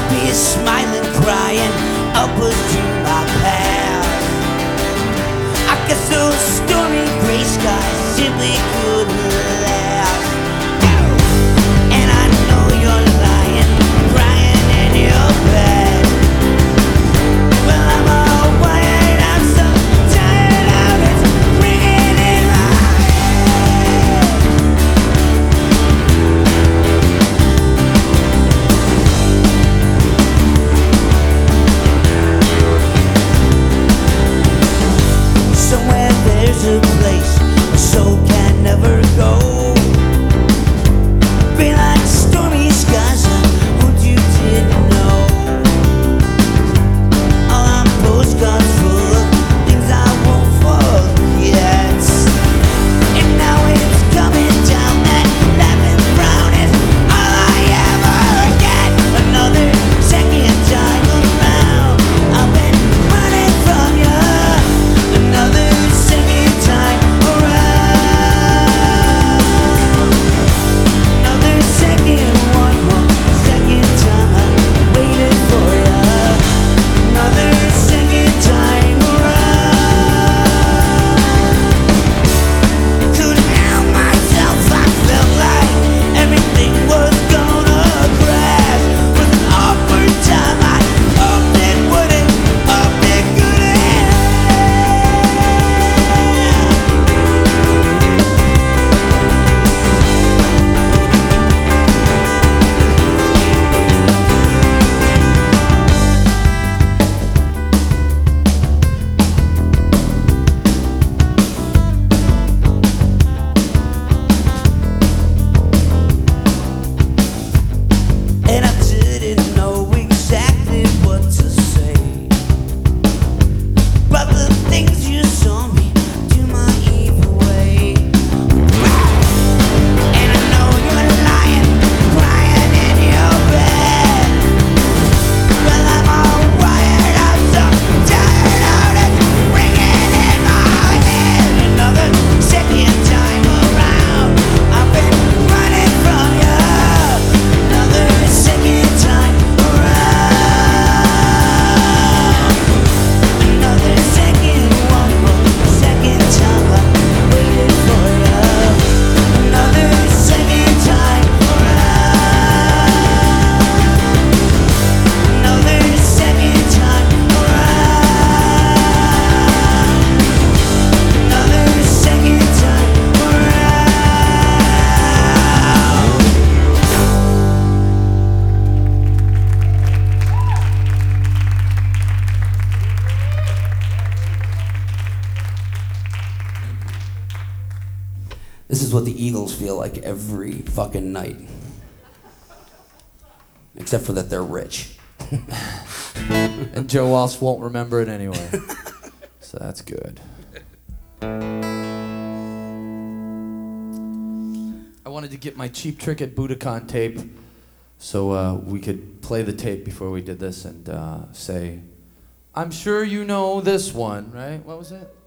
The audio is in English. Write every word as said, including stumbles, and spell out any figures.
be smiling, crying, upwards to my path. I guess those stormy gray skies simply couldn't last. And I know you're lying, crying in your bed. Well, I'm all wired, I'm so tired of it ringing in my head. Somewhere there's a place a soul can never go. Be like stormy skies, I hope you didn't know. All our postcards full of things I won't forget. And now it's coming down, that laughing frown is all I ever get. Another second time around, I've been running from you. Another second time around. Another second, one more second time I waited for you. Another second time around. Couldn't help myself, I felt like everything was gonna crash. Was an awkward time, I hoped it wouldn't, hoped it couldn't. And I didn't know exactly what to say about the things you saw me do my evil way. And I know you're lying, crying in your bed. Well, I'm all wired, I'm so tired of it ringing in my head. Another second time around, I've been running from you. Another second time around. Another second, one more second time I waited for you. Another second time around. Another second time around. Another second time around. This is what the Eagles feel like every fucking night. Except for that they're rich. And Joe Walsh won't remember it anyway. So that's good. I wanted to get my Cheap Trick at Budokan tape so uh, we could play the tape before we did this and uh, say, I'm sure you know this one, right? What was it?